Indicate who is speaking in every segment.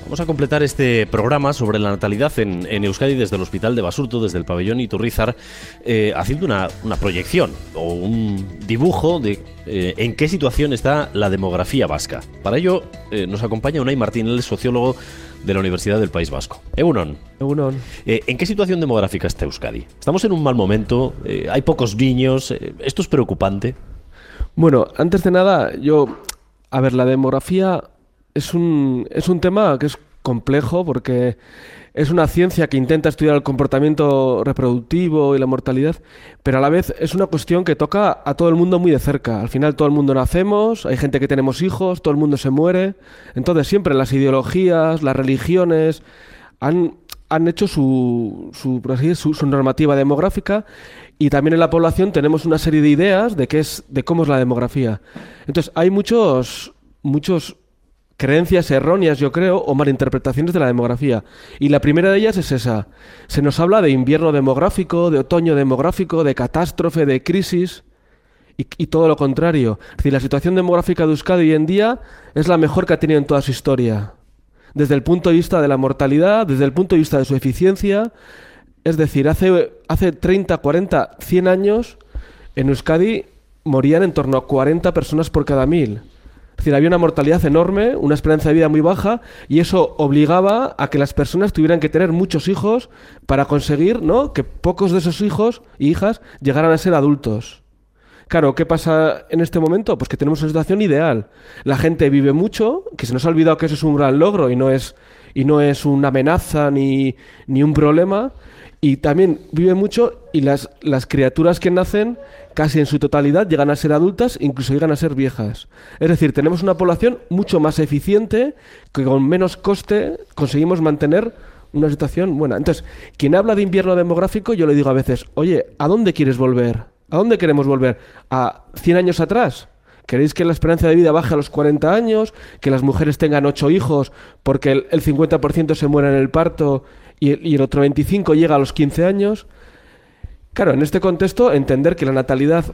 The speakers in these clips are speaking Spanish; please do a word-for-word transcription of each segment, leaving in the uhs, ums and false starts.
Speaker 1: Vamos a completar este programa sobre la natalidad en, en Euskadi desde el Hospital de Basurto, desde el pabellón Iturrizar, eh, haciendo una, una proyección o un dibujo de eh, en qué situación está la demografía vasca. Para ello eh, nos acompaña Unai Martín, el sociólogo de la Universidad del País Vasco. Egunon.
Speaker 2: Egunon.
Speaker 1: Eh, ¿En qué situación demográfica está Euskadi? ¿Estamos en un mal momento? Eh, ¿Hay pocos niños? Eh, ¿Esto es preocupante?
Speaker 2: Bueno, antes de nada, yo... A ver, la demografía es un, es un tema que es complejo porque es una ciencia que intenta estudiar el comportamiento reproductivo y la mortalidad, pero a la vez es una cuestión que toca a todo el mundo muy de cerca. Al final todo el mundo nacemos, hay gente que tenemos hijos, todo el mundo se muere. Entonces siempre las ideologías, las religiones han, han hecho su, su, por así decir, su, su normativa demográfica, y también en la población tenemos una serie de ideas de qué es, de cómo es la demografía. Entonces hay muchos, muchos creencias erróneas, yo creo, o malinterpretaciones de la demografía. Y la primera de ellas es esa. Se nos habla de invierno demográfico, de otoño demográfico, de catástrofe, de crisis, y, y todo lo contrario. Es decir, la situación demográfica de Euskadi hoy en día es la mejor que ha tenido en toda su historia. Desde el punto de vista de la mortalidad, desde el punto de vista de su eficiencia. Es decir, hace, hace treinta, cuarenta, cien años en Euskadi morían en torno a cuarenta personas por cada mil. Es decir, había una mortalidad enorme, una esperanza de vida muy baja, y eso obligaba a que las personas tuvieran que tener muchos hijos para conseguir, ¿no?, que pocos de esos hijos y hijas llegaran a ser adultos. Claro, ¿qué pasa en este momento? Pues que tenemos una situación ideal. La gente vive mucho, que se nos ha olvidado que eso es un gran logro y no es, y no es una amenaza ni, ni un problema. Y también vive mucho, y las, las criaturas que nacen casi en su totalidad llegan a ser adultas, incluso llegan a ser viejas. Es decir, tenemos una población mucho más eficiente, que con menos coste conseguimos mantener una situación buena. Entonces, quien habla de invierno demográfico, yo le digo a veces, oye, ¿a dónde quieres volver? ¿A dónde queremos volver? ¿A cien años atrás? ¿Queréis que la esperanza de vida baje a los cuarenta años? ¿Que las mujeres tengan ocho hijos porque el, el cincuenta por ciento se muera en el parto y, y el otro veinticinco por ciento llega a los quince años? Claro, en este contexto, entender que la natalidad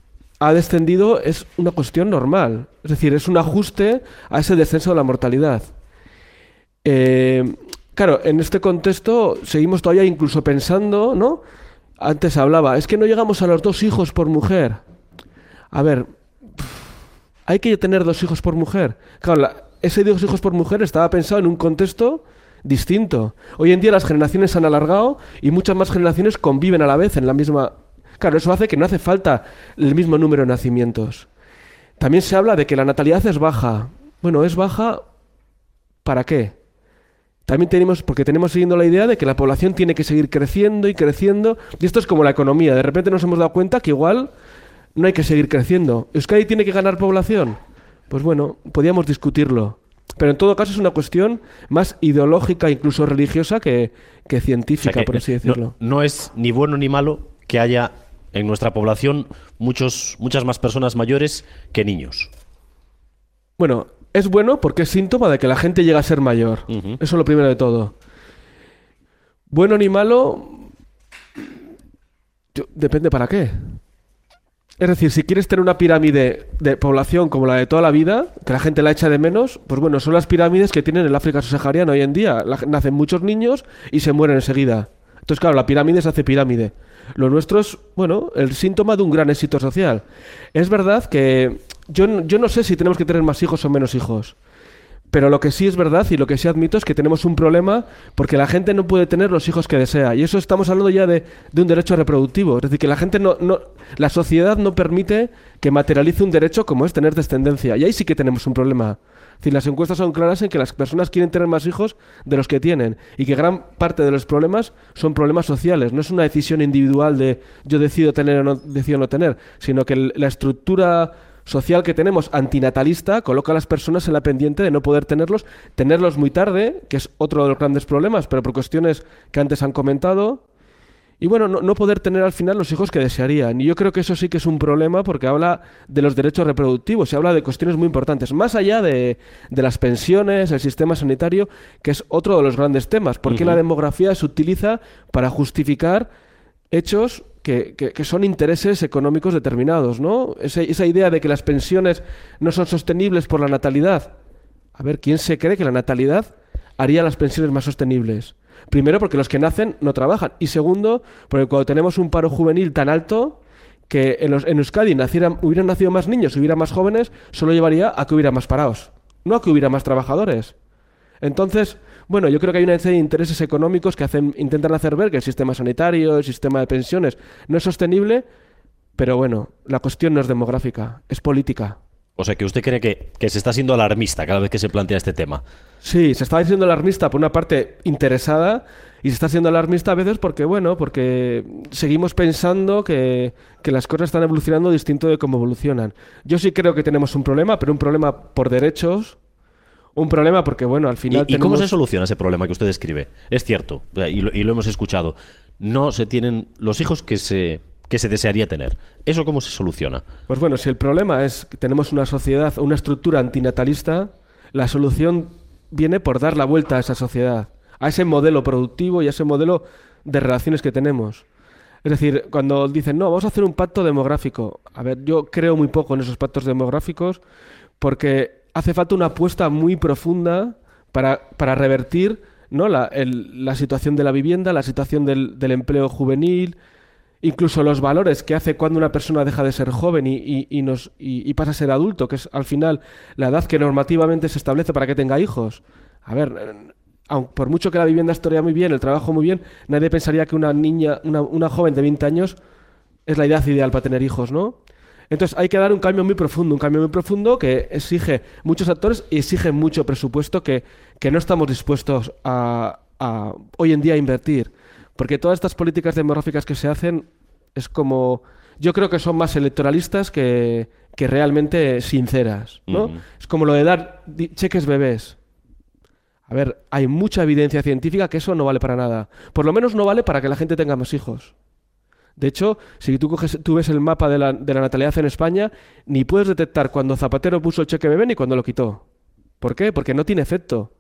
Speaker 2: ha descendido es una cuestión normal. Es decir, es un ajuste a ese descenso de la mortalidad. Eh, claro, en este contexto seguimos todavía incluso pensando, ¿no? Antes hablaba, es que no llegamos a los dos hijos por mujer. A ver, ¿hay que tener dos hijos por mujer? Claro, la, ese dos hijos por mujer estaba pensado en un contexto distinto. Hoy en día las generaciones se han alargado y muchas más generaciones conviven a la vez en la misma... Claro, eso hace que no hace falta el mismo número de nacimientos. También se habla de que la natalidad es baja. Bueno, ¿es baja para qué? También tenemos, porque tenemos siguiendo la idea de que la población tiene que seguir creciendo y creciendo, y esto es como la economía. De repente nos hemos dado cuenta que igual no hay que seguir creciendo. ¿Euskadi tiene que ganar población? Pues bueno, podríamos discutirlo. Pero en todo caso es una cuestión más ideológica, incluso religiosa, que, que científica, o sea que, por así decirlo.
Speaker 1: No, no es ni bueno ni malo que haya en nuestra población muchos, muchas más personas mayores que niños.
Speaker 2: Bueno, es bueno porque es síntoma de que la gente llega a ser mayor. Uh-huh. Eso es lo primero de todo. Bueno ni malo, yo, depende para qué. Es decir, si quieres tener una pirámide de población como la de toda la vida, que la gente la echa de menos, pues bueno, son las pirámides que tienen el África subsahariana hoy en día. La, nacen muchos niños y se mueren enseguida. Entonces, claro, la pirámide se hace pirámide. Lo nuestro es, bueno, el síntoma de un gran éxito social. Es verdad que yo, yo no sé si tenemos que tener más hijos o menos hijos. Pero lo que sí es verdad y lo que sí admito es que tenemos un problema porque la gente no puede tener los hijos que desea. Y eso estamos hablando ya de, de un derecho reproductivo. Es decir, que la gente no, no... La sociedad no permite que materialice un derecho como es tener descendencia. Y ahí sí que tenemos un problema. Es decir, las encuestas son claras en que las personas quieren tener más hijos de los que tienen. Y que gran parte de los problemas son problemas sociales. No es una decisión individual de yo decido tener o no decido no tener. Sino que el, la estructura social que tenemos antinatalista coloca a las personas en la pendiente de no poder tenerlos, tenerlos muy tarde, que es otro de los grandes problemas, pero por cuestiones que antes han comentado, y bueno, no, no poder tener al final los hijos que desearían. Y yo creo que eso sí que es un problema porque habla de los derechos reproductivos, se habla de cuestiones muy importantes, más allá de, de las pensiones, el sistema sanitario, que es otro de los grandes temas, porque uh-huh. la demografía se utiliza para justificar hechos Que, que, que son intereses económicos determinados, ¿no? Esa, esa idea de que las pensiones no son sostenibles por la natalidad. A ver, ¿quién se cree que la natalidad haría las pensiones más sostenibles. Primero, porque los que nacen no trabajan. Y segundo, porque cuando tenemos un paro juvenil tan alto, que en, los, en Euskadi nacieran, hubieran nacido más niños, hubiera más jóvenes, solo llevaría a que hubiera más parados, no a que hubiera más trabajadores. Entonces, bueno, yo creo que hay una serie de intereses económicos que hacen, intentan hacer ver que el sistema sanitario, el sistema de pensiones no es sostenible, pero bueno, la cuestión no es demográfica, es política.
Speaker 1: O sea, que usted cree que, que se está siendo alarmista cada vez que se plantea este tema.
Speaker 2: Sí, se está siendo alarmista por una parte interesada y se está siendo alarmista a veces porque, bueno, porque seguimos pensando que, que las cosas están evolucionando distinto de cómo evolucionan. Yo sí creo que tenemos un problema, pero un problema por derechos, un problema porque, bueno, al final
Speaker 1: ¿Y, ¿y
Speaker 2: tenemos...
Speaker 1: cómo se soluciona ese problema que usted describe? Es cierto, y lo, y lo hemos escuchado, no se tienen los hijos que se... que se desearía tener. ¿Eso cómo se soluciona?
Speaker 2: Pues bueno, si el problema es que tenemos una sociedad, una estructura antinatalista, la solución viene por dar la vuelta a esa sociedad, a ese modelo productivo y a ese modelo de relaciones que tenemos. Es decir, cuando dicen, no, vamos a hacer un pacto demográfico. A ver, yo creo muy poco en esos pactos demográficos porque hace falta una apuesta muy profunda para, para revertir, ¿no?, la, el, la situación de la vivienda, la situación del, del empleo juvenil, incluso los valores que hace cuando una persona deja de ser joven y, y, y, nos, y, y pasa a ser adulto, que es al final la edad que normativamente se establece para que tenga hijos. A ver, aun, por mucho que la vivienda estaría muy bien, el trabajo muy bien, nadie pensaría que una niña, una, una joven de veinte años es la edad ideal para tener hijos, ¿no? Entonces hay que dar un cambio muy profundo, un cambio muy profundo que exige muchos actores y exige mucho presupuesto que, que no estamos dispuestos a, a hoy en día a invertir. Porque todas estas políticas demográficas que se hacen es como... Yo creo que son más electoralistas que, que realmente sinceras, ¿no? Uh-huh. Es como lo de dar cheques bebés. A ver, hay mucha evidencia científica que eso no vale para nada. Por lo menos no vale para que la gente tenga más hijos. De hecho, si tú, coges, tú ves el mapa de la, de la natalidad en España, ni puedes detectar cuando Zapatero puso el cheque bebé ni cuando lo quitó. ¿Por qué? Porque no tiene efecto.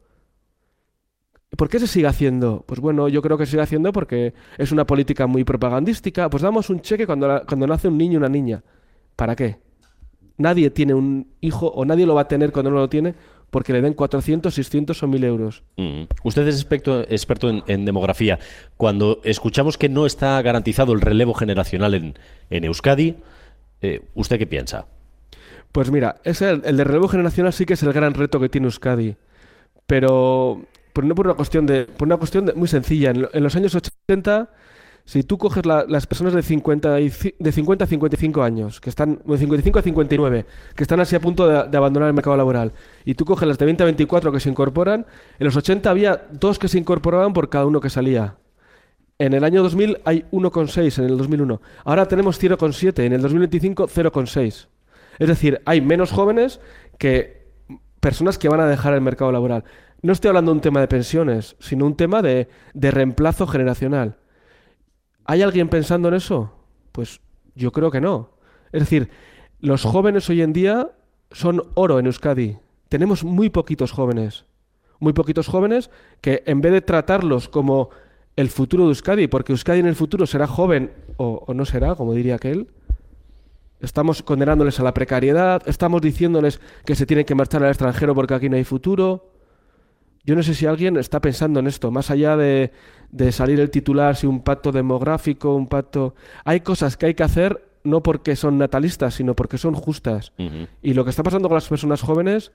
Speaker 2: ¿Por qué se sigue haciendo? Pues bueno, yo creo que se sigue haciendo porque es una política muy propagandística. Pues damos un cheque cuando, la, cuando nace un niño o una niña. ¿Para qué? Nadie tiene un hijo o nadie lo va a tener cuando no lo tiene porque le den cuatrocientos, seiscientos o mil euros.
Speaker 1: Mm. Usted es experto, experto en, en demografía. Cuando escuchamos que no está garantizado el relevo generacional en, en Euskadi, eh, ¿usted qué piensa?
Speaker 2: Pues mira, ese, el, el de relevo generacional sí que es el gran reto que tiene Euskadi. Pero... Pero no por una cuestión de, por una cuestión de, muy sencilla. En, en los años ochenta, si tú coges la, las personas de cincuenta, y, de cincuenta a cincuenta y cinco años, que están, de cincuenta y cinco a cincuenta y nueve, que están así a punto de, de abandonar el mercado laboral, y tú coges las de veinte a veinticuatro que se incorporan, en los ochenta había dos que se incorporaban por cada uno que salía. En el año dos mil hay uno coma seis en el dos mil uno. Ahora tenemos cero coma siete, en el dos mil veinticinco cero coma seis. Es decir, hay menos jóvenes que personas que van a dejar el mercado laboral. No estoy hablando de un tema de pensiones, sino un tema de, de reemplazo generacional. ¿Hay alguien pensando en eso? Pues yo creo que no. Es decir, los jóvenes hoy en día son oro en Euskadi. Tenemos muy poquitos jóvenes. Muy poquitos jóvenes que en vez de tratarlos como el futuro de Euskadi, porque Euskadi en el futuro será joven o, o no será, como diría aquel, estamos condenándoles a la precariedad, estamos diciéndoles que se tienen que marchar al extranjero porque aquí no hay futuro. Yo no sé si alguien está pensando en esto, más allá de, de salir el titular, si un pacto demográfico, un pacto... Hay cosas que hay que hacer no porque son natalistas, sino porque son justas. Uh-huh. Y lo que está pasando con las personas jóvenes,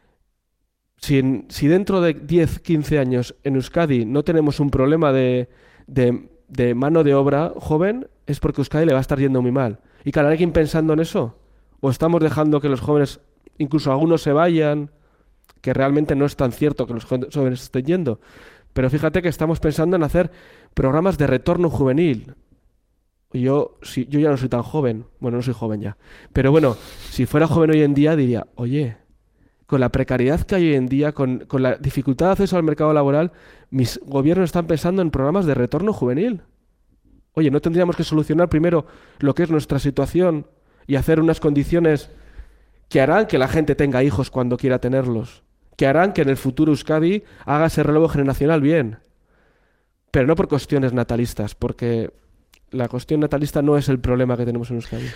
Speaker 2: si, en, si dentro de diez, quince años en Euskadi no tenemos un problema de, de, de mano de obra joven, es porque Euskadi le va a estar yendo muy mal. ¿Y claro, hay alguien pensando en eso? ¿O estamos dejando que los jóvenes, incluso algunos se vayan...? Que realmente no es tan cierto que los jóvenes estén yendo. Pero fíjate que estamos pensando en hacer programas de retorno juvenil. Yo, si, yo ya no soy tan joven. Bueno, no soy joven ya. Pero bueno, si fuera joven hoy en día diría, oye, con la precariedad que hay hoy en día, con, con la dificultad de acceso al mercado laboral, mis gobiernos están pensando en programas de retorno juvenil. Oye, ¿no tendríamos que solucionar primero lo que es nuestra situación y hacer unas condiciones que harán que la gente tenga hijos cuando quiera tenerlos? Que harán que en el futuro Euskadi haga ese relevo generacional bien. Pero no por cuestiones natalistas, porque la cuestión natalista no es el problema que tenemos en Euskadi.